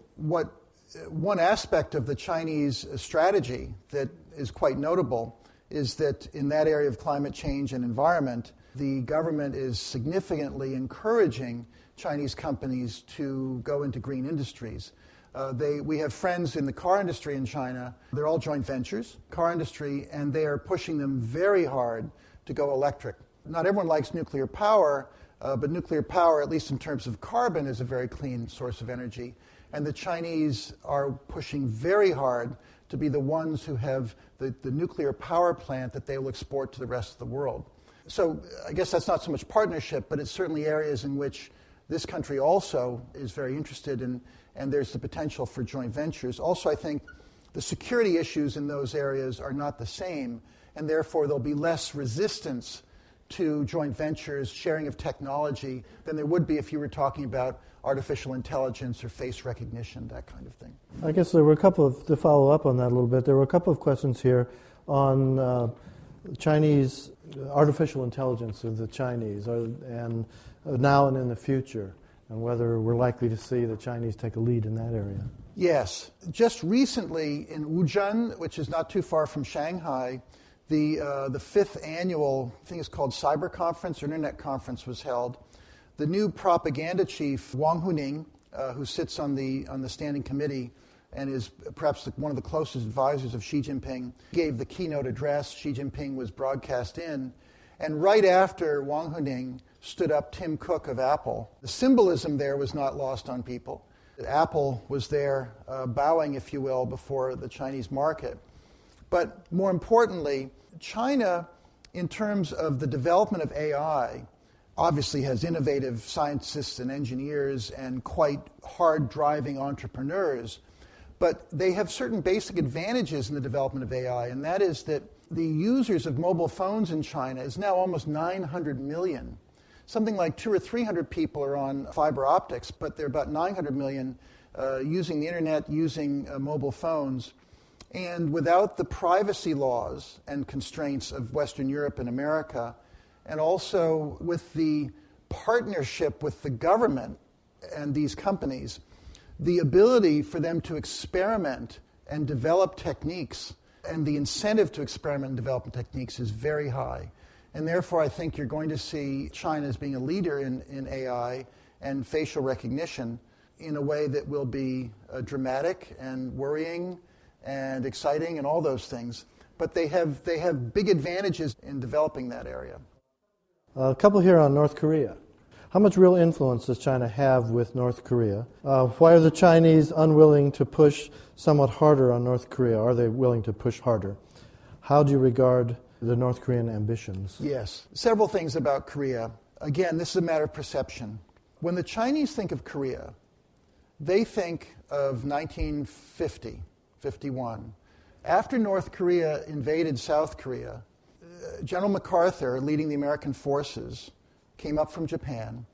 one aspect of the Chinese strategy that is quite notable is that in that area of climate change and environment, the government is significantly encouraging Chinese companies to go into green industries. We have friends in the car industry in China. They're all joint ventures, car industry, and they are pushing them very hard to go electric. Not everyone likes nuclear power, but nuclear power, at least in terms of carbon, is a very clean source of energy. And the Chinese are pushing very hard to be the ones who have the nuclear power plant that they will export to the rest of the world. So I guess that's not so much partnership, but it's certainly areas in which this country also is very interested in, and there's the potential for joint ventures. Also, I think the security issues in those areas are not the same, and therefore there'll be less resistance to joint ventures, sharing of technology, than there would be if you were talking about artificial intelligence or face recognition, that kind of thing. I guess there were to follow up on that a little bit, there were a couple of questions here on Chinese artificial intelligence of the Chinese, and now and in the future, and whether we're likely to see the Chinese take a lead in that area. Yes. Just recently in Wuzhen, which is not too far from Shanghai, the fifth annual, I think it's called Cyber Conference or Internet Conference, was held. The new propaganda chief, Wang Huning, who sits on the standing committee and is perhaps one of the closest advisors of Xi Jinping, gave the keynote address. Xi Jinping was broadcast in. And right after Wang Huning stood up Tim Cook of Apple. The symbolism there was not lost on people. Apple was there bowing, if you will, before the Chinese market. But more importantly, China, in terms of the development of AI, obviously has innovative scientists and engineers and quite hard-driving entrepreneurs. But they have certain basic advantages in the development of AI, and that is that the users of mobile phones in China is now almost 900 million. Something like 200 or 300 people are on fiber optics, but there are about 900 million using the internet, using mobile phones. And without the privacy laws and constraints of Western Europe and America, and also with the partnership with the government and these companies, the ability for them to experiment and develop techniques, and the incentive to experiment and develop techniques is very high. And therefore, I think you're going to see China as being a leader in AI and facial recognition in a way that will be dramatic and worrying and exciting and all those things. But they have big advantages in developing that area. A couple here on North Korea. How much real influence does China have with North Korea? Why are the Chinese unwilling to push somewhat harder on North Korea? Are they willing to push harder? How do you regard the North Korean ambitions? Yes. Several things about Korea. Again, this is a matter of perception. When the Chinese think of Korea, they think of 1950, 51. After North Korea invaded South Korea, General MacArthur, leading the American forces, came up from Japan.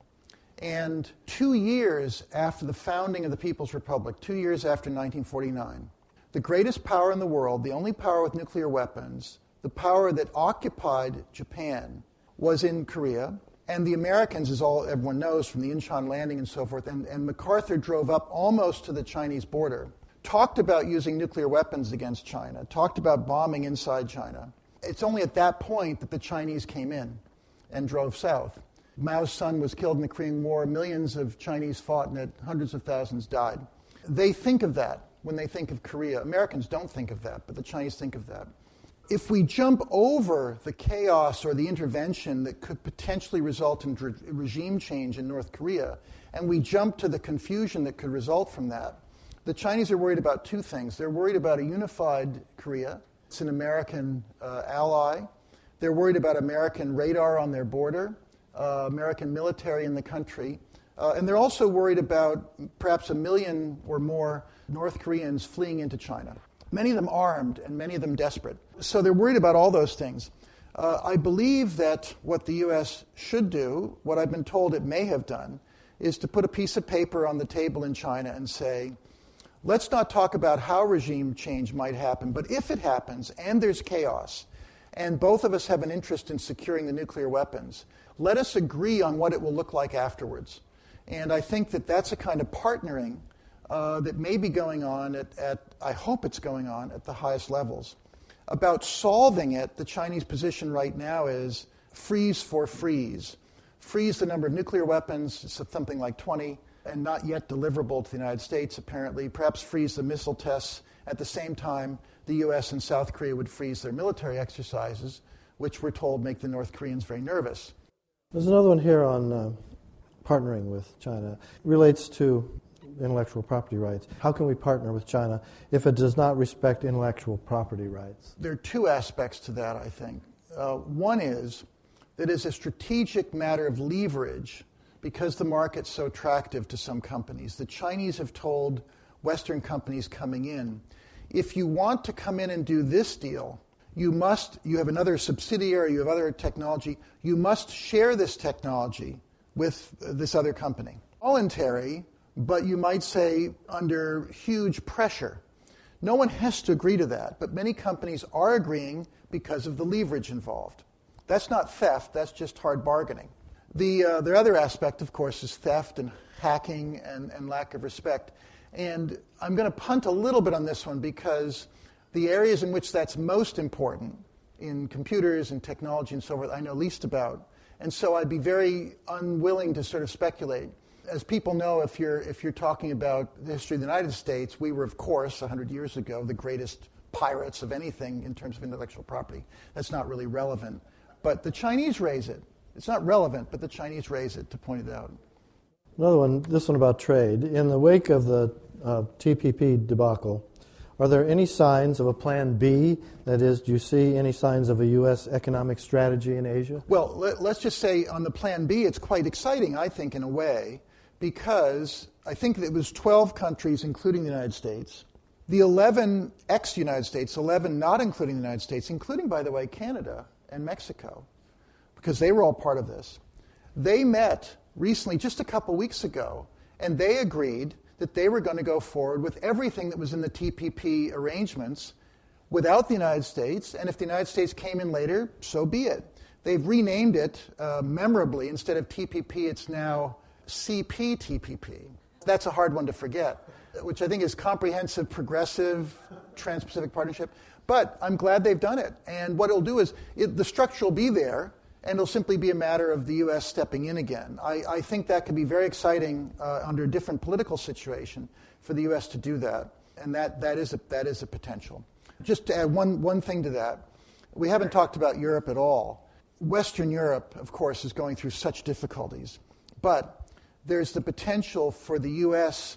And 2 years after the founding of the People's Republic, 2 years after 1949, the greatest power in the world, the only power with nuclear weapons, the power that occupied Japan, was in Korea. And the Americans, as everyone knows from the Incheon landing and so forth, and MacArthur drove up almost to the Chinese border, talked about using nuclear weapons against China, talked about bombing inside China. It's only at that point that the Chinese came in and drove south. Mao's son was killed in the Korean War. Millions of Chinese fought, and hundreds of thousands died. They think of that when they think of Korea. Americans don't think of that, but the Chinese think of that. If we jump over the chaos or the intervention that could potentially result in regime change in North Korea, and we jump to the confusion that could result from that, the Chinese are worried about two things. They're worried about a unified Korea. It's an American ally. They're worried about American radar on their border, American military in the country. And they're also worried about perhaps 1 million or more North Koreans fleeing into China. Many of them armed and many of them desperate. So they're worried about all those things. I believe that what the U.S. should do, what I've been told it may have done, is to put a piece of paper on the table in China and say, let's not talk about how regime change might happen, but if it happens and there's chaos, and both of us have an interest in securing the nuclear weapons, let us agree on what it will look like afterwards. And I think that that's a kind of partnering that may be going on I hope it's going on at the highest levels. About solving it, the Chinese position right now is freeze for freeze. Freeze the number of nuclear weapons, something like 20, and not yet deliverable to the United States, apparently. Perhaps freeze the missile tests. At the same time, the U.S. and South Korea would freeze their military exercises, which we're told make the North Koreans very nervous. There's another one here on partnering with China. It relates to intellectual property rights. How can we partner with China if it does not respect intellectual property rights? There are two aspects to that, I think. One is that it's a strategic matter of leverage because the market's so attractive to some companies. The Chinese have told Western companies coming in, if you want to come in and do this deal, you have another subsidiary, you have other technology, you must share this technology with this other company. Voluntary, but you might say under huge pressure. No one has to agree to that, but many companies are agreeing because of the leverage involved. That's not theft, that's just hard bargaining. The other aspect, of course, is theft and hacking and lack of respect. And I'm going to punt a little bit on this one because the areas in which that's most important, in computers and technology and so forth, I know least about. And so I'd be very unwilling to sort of speculate. As people know, if you're talking about the history of the United States, we were, of course, 100 years ago, the greatest pirates of anything in terms of intellectual property. That's not really relevant. But the Chinese raise it. It's not relevant, but the Chinese raise it to point it out. Another one, this one about trade. In the wake of the TPP debacle, are there any signs of a plan B? That is, do you see any signs of a U.S. economic strategy in Asia? Well, let's just say on the plan B, it's quite exciting, I think, in a way, because I think it was 12 countries, including the United States, the 11 ex-United States, 11 not including the United States, including, by the way, Canada and Mexico, because they were all part of this. They met recently, just a couple weeks ago, and they agreed that they were going to go forward with everything that was in the TPP arrangements without the United States, and if the United States came in later, so be it. They've renamed it memorably. Instead of TPP, it's now CPTPP. That's a hard one to forget, which I think is comprehensive, progressive, Trans-Pacific Partnership. But I'm glad they've done it. And what it'll do is the structure will be there, and it'll simply be a matter of the U.S. stepping in again. I think that could be very exciting under a different political situation for the U.S. to do that. And that is a potential. Just to add one thing to that, we haven't talked about Europe at all. Western Europe, of course, is going through such difficulties. But there's the potential for the U.S.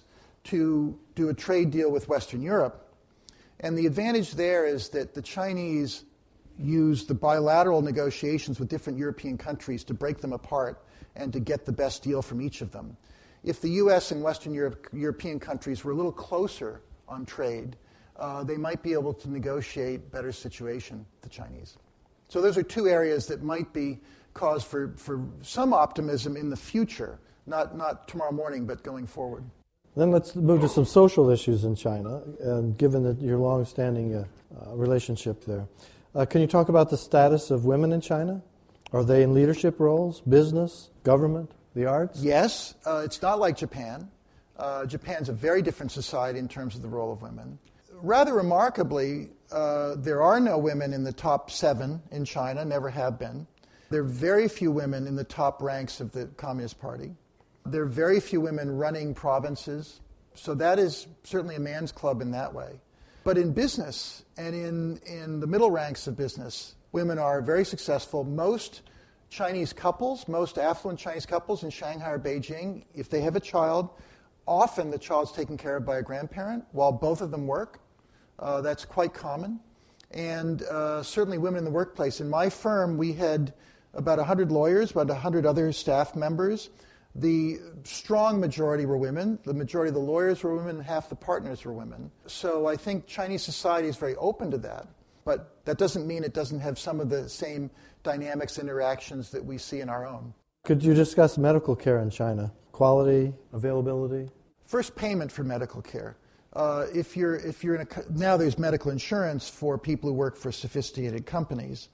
to do a trade deal with Western Europe. And the advantage there is that the Chinese use the bilateral negotiations with different European countries to break them apart and to get the best deal from each of them. If the U.S. and Western European countries were a little closer on trade, they might be able to negotiate better situation with the Chinese. So those are two areas that might be cause for some optimism in the future, not tomorrow morning, but going forward. Then let's move to some social issues in China, given that your long-standing relationship there. Can you talk about the status of women in China? Are they in leadership roles, business, government, the arts? Yes. It's not like Japan. Japan's a very different society in terms of the role of women. Rather remarkably, there are no women in the top 7 in China, never have been. There are very few women in the top ranks of the Communist Party. There are very few women running provinces. So that is certainly a man's club in that way. But in business and in the middle ranks of business, women are very successful. Most Chinese couples, most affluent Chinese couples in Shanghai or Beijing, if they have a child, often the child's taken care of by a grandparent while both of them work. That's quite common. And certainly women in the workplace. In my firm, we had about 100 lawyers, about 100 other staff members. The strong majority were women. The majority of the lawyers were women, and half the partners were women. So I think Chinese society is very open to that. But that doesn't mean it doesn't have some of the same dynamics, interactions that we see in our own. Could you discuss medical care in China? Quality, availability? First, payment for medical care. If you're now there's medical insurance for people who work for sophisticated companies.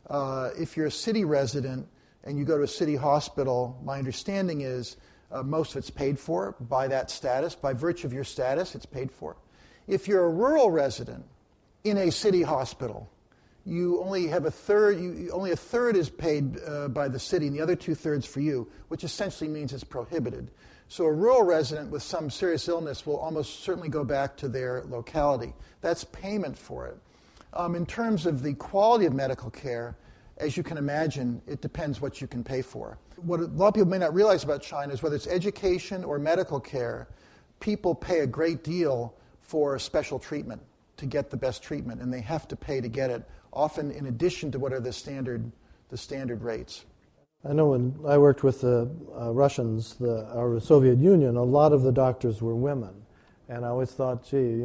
If you're a city resident and you go to a city hospital, my understanding is most of it's paid for by that status. By virtue of your status, it's paid for. If you're a rural resident in a city hospital, you only have a third. Only a third is paid by the city, and the other 2/3 for you, which essentially means it's prohibited. So a rural resident with some serious illness will almost certainly go back to their locality. That's payment for it. In terms of the quality of medical care, as you can imagine, it depends what you can pay for. What a lot of people may not realize about China is whether it's education or medical care, people pay a great deal for special treatment to get the best treatment, and they have to pay to get it, often in addition to what are the standard rates. I know when I worked with the Russians, or the Soviet Union, a lot of the doctors were women. And I always thought, gee,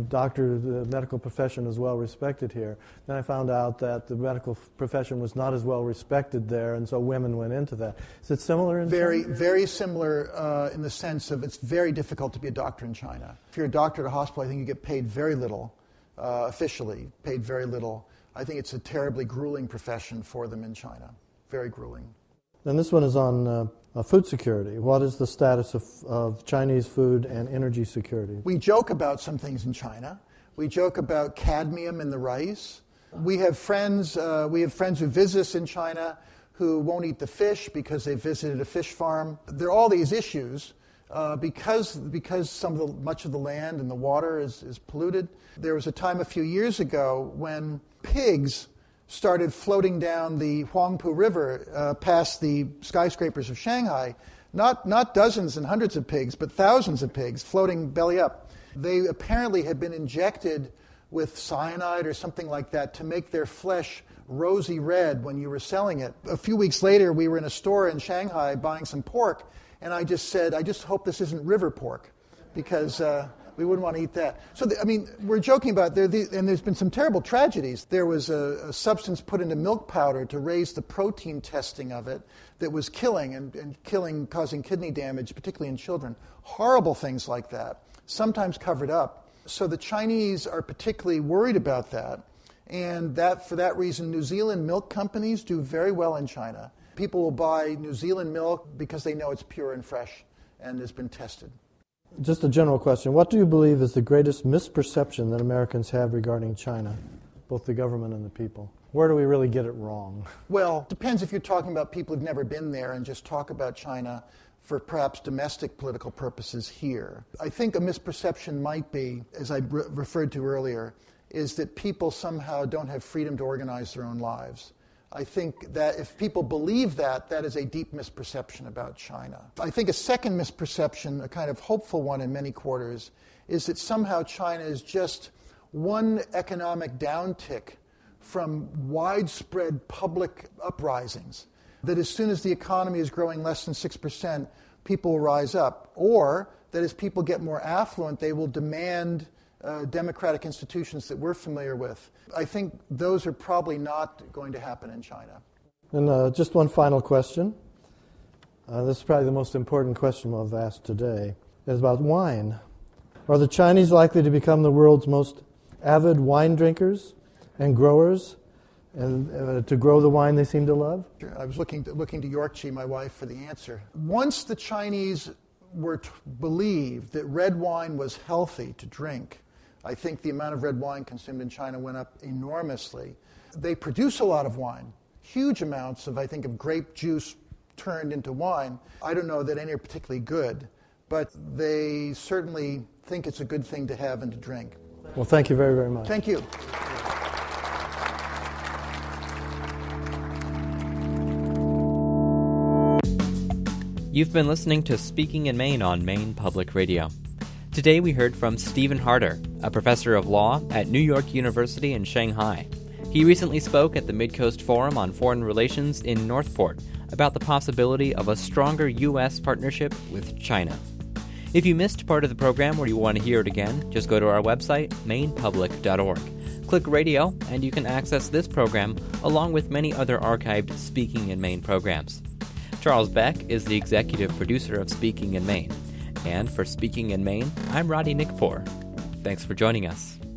the medical profession is well respected here. Then I found out that the medical profession was not as well respected there, and so women went into that. Is it similar in China? China? Very similar in the sense of it's very difficult to be a doctor in China. If you're a doctor at a hospital, I think you get paid very little, officially paid very little. I think it's a terribly grueling profession for them in China, very grueling. And this one is on food security. What is the status of Chinese food and energy security? We joke about some things in China. We joke about cadmium in the rice. We have friends who visit us in China who won't eat the fish because they visited a fish farm. There are all these issues because much of the land and the water is polluted. There was a time a few years ago when pigs started floating down the Huangpu River past the skyscrapers of Shanghai. Not dozens and hundreds of pigs, but thousands of pigs floating belly up. They apparently had been injected with cyanide or something like that to make their flesh rosy red when you were selling it. A few weeks later, we were in a store in Shanghai buying some pork, and I just said, I just hope this isn't river pork, because we wouldn't want to eat that. So, we're joking about and there's been some terrible tragedies. There was a substance put into milk powder to raise the protein testing of it that was killing and causing kidney damage, particularly in children. Horrible things like that, sometimes covered up. So the Chinese are particularly worried about that, and for that reason, New Zealand milk companies do very well in China. People will buy New Zealand milk because they know it's pure and fresh and has been tested. Just a general question. What do you believe is the greatest misperception that Americans have regarding China, both the government and the people? Where do we really get it wrong? Well, it depends if you're talking about people who've never been there and just talk about China for perhaps domestic political purposes here. I think a misperception might be, as I referred to earlier, is that people somehow don't have freedom to organize their own lives. I think that if people believe that, that is a deep misperception about China. I think a second misperception, a kind of hopeful one in many quarters, is that somehow China is just one economic downtick from widespread public uprisings, that as soon as the economy is growing less than 6%, people will rise up, or that as people get more affluent, they will demand democratic institutions that we're familiar with. I think those are probably not going to happen in China. And just one final question. This is probably the most important question we'll have asked today. It's about wine. Are the Chinese likely to become the world's most avid wine drinkers and growers, and to grow the wine they seem to love? I was looking to Yorkchi, my wife, for the answer. Once the Chinese were believed that red wine was healthy to drink, I think the amount of red wine consumed in China went up enormously. They produce a lot of wine, huge amounts of, I think, of grape juice turned into wine. I don't know that any are particularly good, but they certainly think it's a good thing to have and to drink. Well, thank you very, very much. Thank you. You've been listening to Speaking in Maine on Maine Public Radio. Today we heard from Stephen Harder, a professor of law at New York University in Shanghai. He recently spoke at the Midcoast Forum on Foreign Relations in Northport about the possibility of a stronger U.S. partnership with China. If you missed part of the program or you want to hear it again, just go to our website, mainepublic.org. Click Radio, and you can access this program along with many other archived Speaking in Maine programs. Charles Beck is the executive producer of Speaking in Maine. And for Speaking in Maine, I'm Roddy Nickpour. Thanks for joining us.